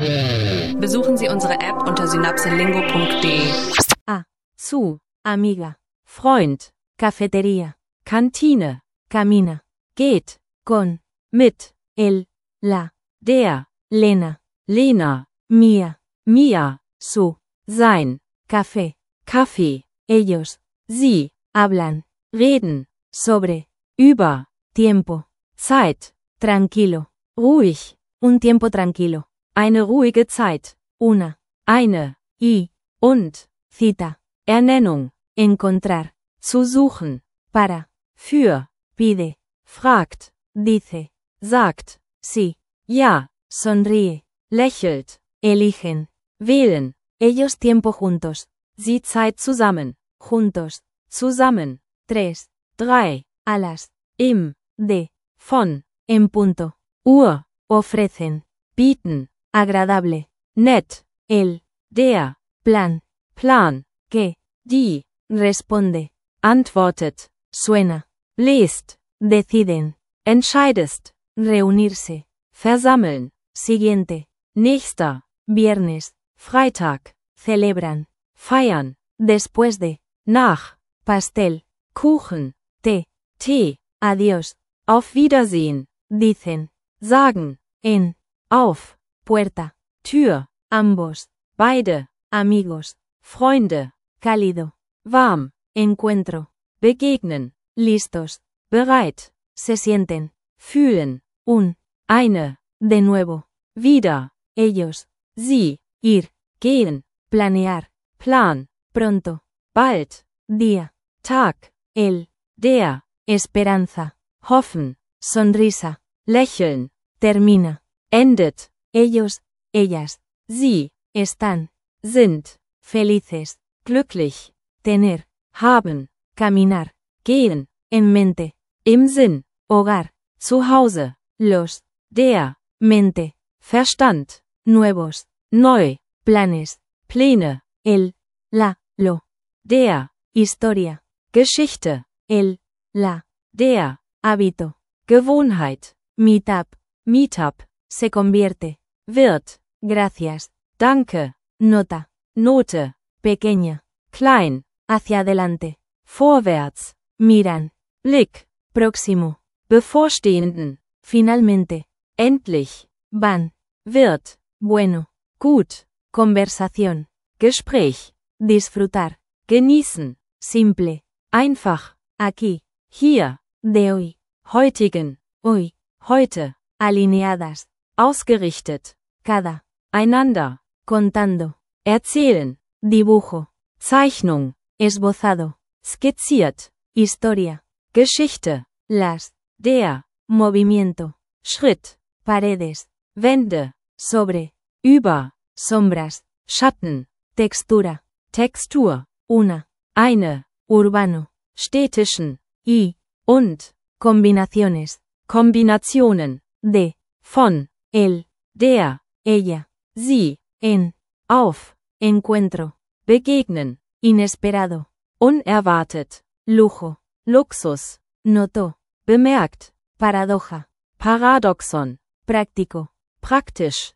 Besuchen Sie unsere App unter synapselingo.de. Su, amiga, Freund, Cafetería, Kantine, camina, geht, con, mit, el, la, der, Lena, Lena, mía, Mia, su, sein, Café, Kaffee, ellos, sie, hablan, reden, sobre, über, tiempo, Zeit, tranquilo, ruhig, un tiempo tranquilo, eine ruhige Zeit, eine, y, und, cita, Ernennung, encontrar, zu suchen, para, für, pide, fragt, dice, sagt, sí, ja, sonríe, lächelt, eligen, wählen, ellos tiempo juntos, sie Zeit zusammen, juntos, zusammen, 3, a las, im, de, von, en punto, ofrecen, bieten, agradable, nett, el, der, plan, que, die, responde, antwortet, suena, bläst, deciden, entscheidest, reunirse, versammeln, siguiente, nächster, viernes, Freitag, celebran, feiern, después de, nach, pastel, Kuchen, Tee, adiós, auf Wiedersehen, dicen, sagen, en, auf, puerta, Tür, ambos, beide, amigos, Freunde, cálido, warm, encuentro, begegnen, listos, bereit, se sienten, fühlen, eine, de nuevo, wieder, ellos, sie, ir, gehen, planear, plan, pronto, bald, día, Tag, el, der, esperanza, hoffen, sonrisa, lächeln, termina, endet, ellos, ellas, sie, están, sind, felices, glücklich, tener, haben, caminar, gehen, en mente, im Sinn, hogar, zu Hause, los, der, mente, Verstand, nuevos, neu, planes, Pläne, el, la, lo, der, historia, Geschichte, el, la, der, hábito, Gewohnheit, Meetup, se convierte, wird, gracias, danke, nota, Note, pequeña, klein, hacia adelante, vorwärts, miran, Blick, próximo, bevorstehenden, finalmente, endlich, van, wird, bueno, gut, conversación, Gespräch, disfrutar, genießen, simple, einfach, aquí, hier, de hoy, heutigen, hoy, heute, alineadas, ausgerichtet, cada, einander, contando, erzählen, dibujo, Zeichnung, esbozado, skizziert, historia, Geschichte, las, der, movimiento, Schritt, paredes, Wände, sobre, über, sombras, Schatten, textura, Textur, eine, urbano, städtischen, y, und, combinaciones, Kombinationen, de, von, el, der, ella, sie, en, auf, encuentro, begegnen, inesperado, unerwartet, lujo, Luxus, notó, bemerkt, paradoja, Paradoxon, práctico, praktisch,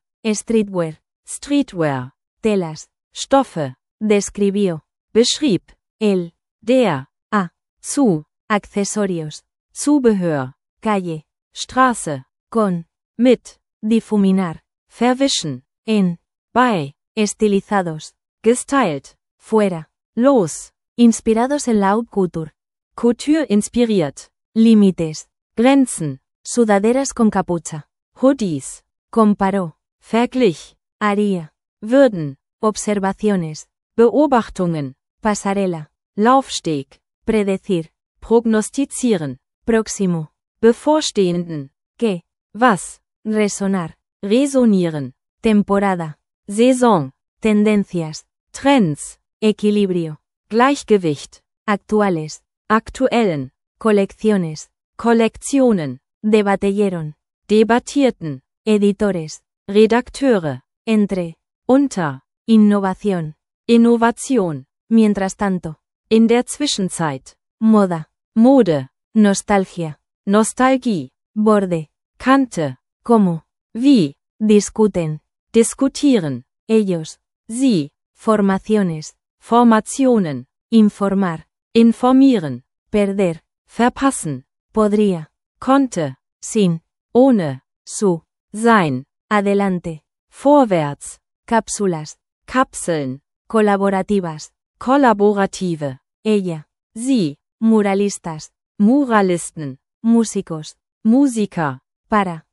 streetwear, telas, Stoffe, describió, beschrieb, el, der, zu, accesorios, Zubehör, calle, Straße, con, mit, difuminar, verwischen, en, bei, estilizados, gestylt, fuera, los, inspirados en la haute couture, Couture inspiriert, límites, Grenzen, sudaderas con capucha, hoodies, comparó, verglich, haría, würden, observaciones, Beobachtungen, pasarela, Laufsteg, predecir, prognostizieren, próximo, bevorstehenden, qué, was, resonar, resonieren, temporada, Saison, tendencias, Trends, equilibrio, Gleichgewicht, actuales, aktuellen, colecciones, Kollektionen, debateyeron, debattierten, editores, Redakteure, entre, unter, innovación, Innovation, mientras tanto, in der Zwischenzeit, moda, Mode, nostalgia, Nostalgie, borde, Kante, como, wie, discuten, diskutieren, ellos, sie, formaciones, Formationen, informar, informieren, perder, verpassen, podría, konnte, sin, ohne, su, sein, adelante, vorwärts, cápsulas, Kapseln, colaborativas, kollaborative, ella, sie, muralistas, Muralisten, músicos, Musiker, para,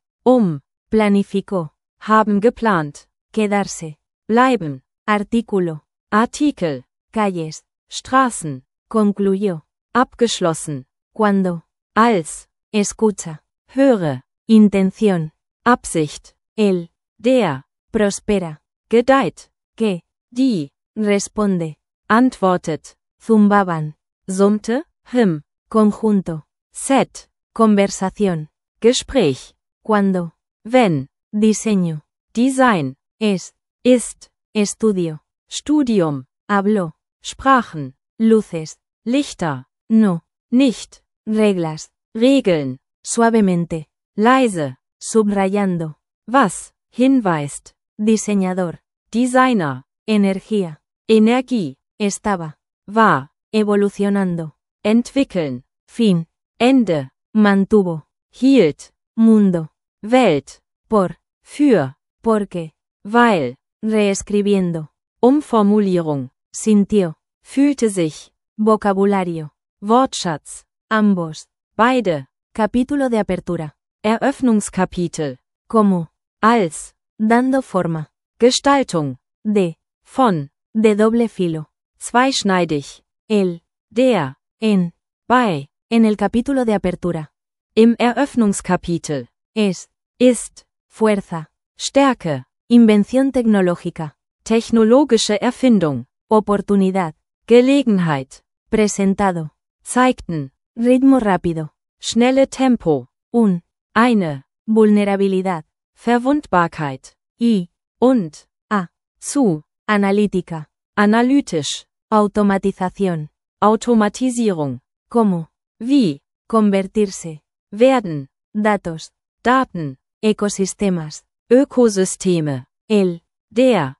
planificó, haben geplant, quedarse, bleiben, artículo, Artikel, calles, Straßen, concluyó, abgeschlossen, cuando, als, escucha, höre, intención, Absicht, él, der, prospera, gedeiht, que, die, responde, antwortet, zumbaban, summte, conjunto, set, conversación, Gespräch, cuando, wenn, diseño, Design, es, ist, estudio, Studium, habló, Sprachen, luces, Lichter, no, nicht, reglas, Regeln, suavemente, leise, subrayando, was, hinweist, diseñador, Designer, energía, Energie, estaba, war, evolucionando, entwickeln, fin, Ende, mantuvo, hielt, mundo, Welt, por, für, porque, weil, reescribiendo, Umformulierung, sintió, fühlte sich, vocabulario, Wortschatz, ambos, beide, capítulo de apertura, Eröffnungskapitel, como, als, dando forma, Gestaltung, de, von, de doble filo, zweischneidig, el, der, en, bei, en el capítulo de apertura, im Eröffnungskapitel, es, ist, fuerza, Stärke, invención tecnológica, technologische Erfindung, oportunidad, Gelegenheit, presentado, zeigten, ritmo rápido, schnelle Tempo, eine, vulnerabilidad, Verwundbarkeit, y, und, zu, analítica, analytisch, automatización, Automatisierung, como, wie, convertirse, werden, datos, Daten, ecosistemas, Ökosysteme, el, der,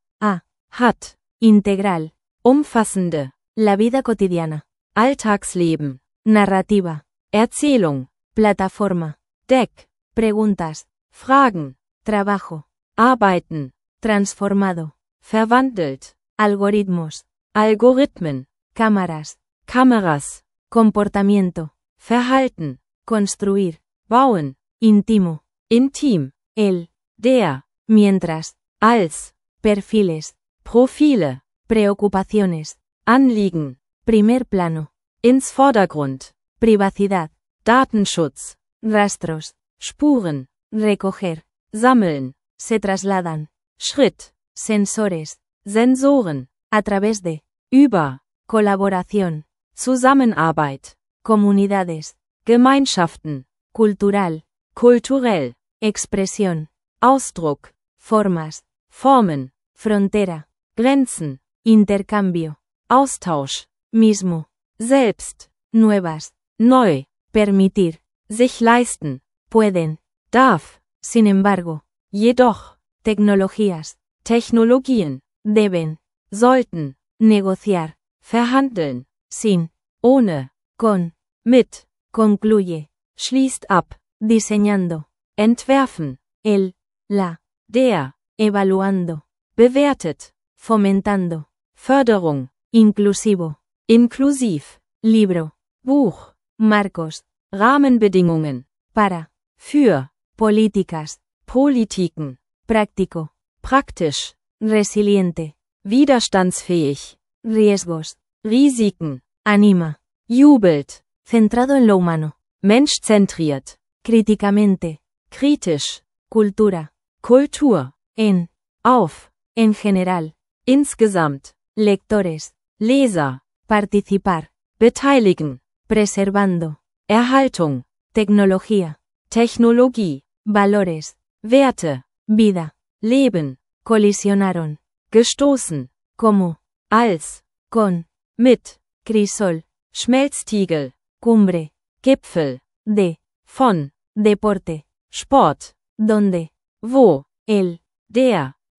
hat, integral, umfassende, la vida cotidiana, Alltagsleben, narrativa, Erzählung, plataforma, Deck, preguntas, Fragen, trabajo, Arbeiten, transformado, verwandelt, algoritmos, Algorithmen, cámaras, Kameras, comportamiento, Verhalten, construir, bauen, íntimo, intim, el, der, mientras, als, perfiles, Profile, preocupaciones, Anliegen, primer plano, ins Vordergrund, privacidad, Datenschutz, rastros, Spuren, recoger, sammeln, se trasladan, Schritt, sensores, Sensoren, a través de, über, colaboración, Zusammenarbeit, comunidades, Gemeinschaften, cultural, kulturell, expresión, Ausdruck, formas, Formen, frontera, Grenzen, intercambio, Austausch, mismo, selbst, nuevas, neu, permitir, sich leisten, pueden, darf, sin embargo, jedoch, tecnologías, Technologien, deben, sollten, negociar, verhandeln, sin, ohne, con, mit, concluye, schließt ab, diseñando, entwerfen, el, la, der, evaluando, bewertet, fomentando, Förderung, inclusivo, inklusiv, libro, Buch, marcos, Rahmenbedingungen, para, für, políticas, Politiken, práctico, praktisch, resiliente, widerstandsfähig, riesgos, Risiken, anima, jubelt, centrado en lo humano, menschzentriert, críticamente, kritisch, cultura, Kultur, en, auf, en general, insgesamt, lectores, Leser, participar, beteiligen, preservando, Erhaltung, tecnología, Technologie, valores, Werte, vida, Leben, colisionaron, gestoßen, como, als, con, mit, crisol, Schmelztiegel, cumbre, Gipfel, de, von, deporte, Sport, donde, wo, el, der,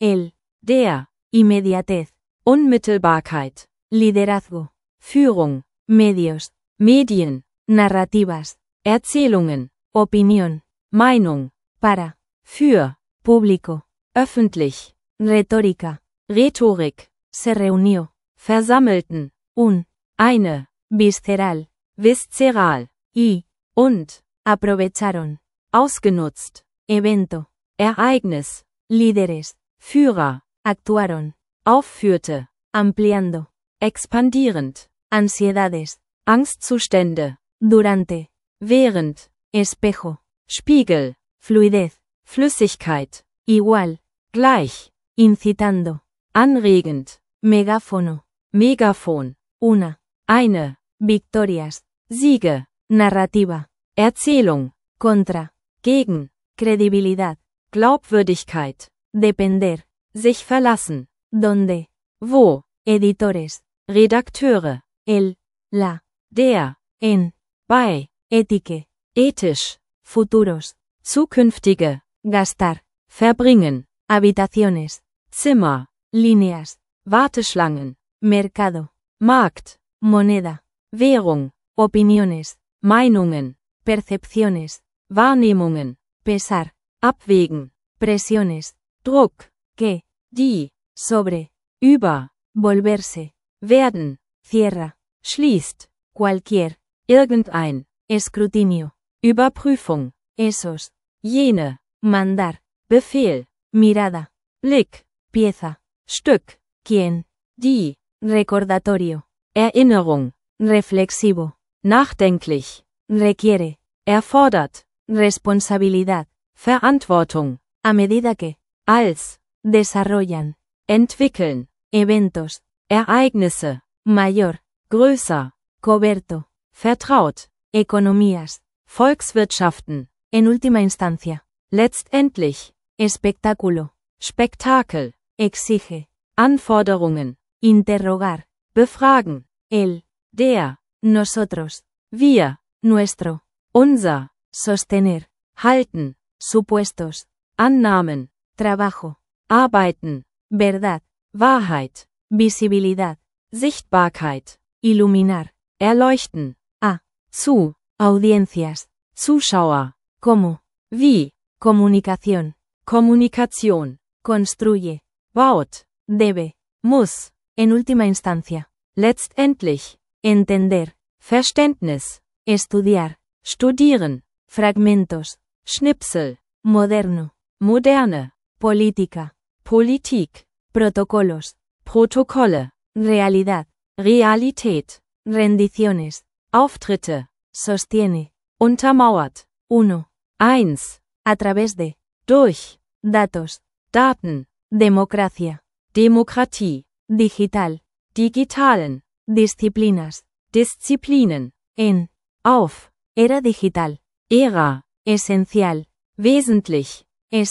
el, der, inmediatez, Unmittelbarkeit, liderazgo, Führung, medios, Medien, narrativas, Erzählungen, opinión, Meinung, para, für, público, öffentlich, retórica, Rhetorik, se reunió, versammelten, eine, visceral, viszeral, y, und, aprovecharon, ausgenutzt, evento, Ereignis, líderes, Führer, actuaron, aufführte, ampliando, expandierend, ansiedades, Angstzustände, durante, während, espejo, Spiegel, fluidez, Flüssigkeit, igual, gleich, incitando, anregend, megáfono, Megafon, eine, victorias, Siege, narrativa, Erzählung, contra, gegen, credibilidad, Glaubwürdigkeit, depender, sich verlassen, donde, wo, editores, Redakteure, el, la, der, en, bei, étique, ethisch, futuros, zukünftige, gastar, verbringen, habitaciones, Zimmer, líneas, Warteschlangen, mercado, Markt, moneda, Währung, opiniones, Meinungen, percepciones, Wahrnehmungen, pesar, abwägen, presiones, Druck, que, die, sobre, über, volverse, werden, cierra, schließt, cualquier, irgendein, escrutinio, Überprüfung, esos, jene, mandar, Befehl, mirada, Blick, pieza, Stück, quién, die, recordatorio, Erinnerung, reflexivo, nachdenklich, requiere, erfordert, responsabilidad, Verantwortung, a medida que, als, desarrollan, entwickeln, eventos, Ereignisse, mayor, größer, coberto, vertraut, economías, Volkswirtschaften, en última instancia, letztendlich, espectáculo, Spektakel, exige, Anforderungen, interrogar, befragen, el, der, nosotros, wir, nuestro, unser, sostener, halten, supuestos, Annahmen, trabajo, arbeiten, verdad, Wahrheit, visibilidad, Sichtbarkeit, iluminar, erleuchten, zu, audiencias, Zuschauer, como, wie, comunicación, Kommunikation, construye, baut, debe, muss, en última instancia, letztendlich, entender, Verständnis, estudiar, studieren, fragmentos, Schnipsel, moderno, moderne, política, Politik, protocolos, Protokolle, realidad, Realität, rendiciones, Auftritte, sostiene, untermauert, 1, 1, a través de, durch, datos, Daten, democracia, Demokratie, digital, digitalen, disciplinas, Disziplinen, en, auf, era digital, Ära, esencial, wesentlich,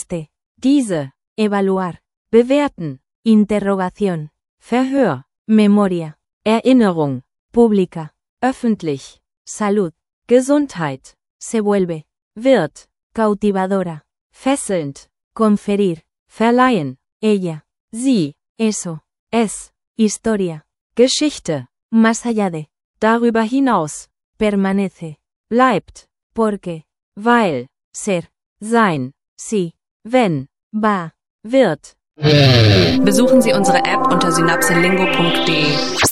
diese, evaluar, bewerten, interrogación, Verhör, memoria, Erinnerung, pública, öffentlich, salud, Gesundheit, se vuelve, wird, cautivadora, fesselnd, conferir, verleihen, ella, sie, eso, es, historia, Geschichte, más allá de, darüber hinaus, permanece, bleibt, porque, weil, ser, sein, sí, wenn, va, wird. Besuchen Sie unsere App unter synapselingo.de.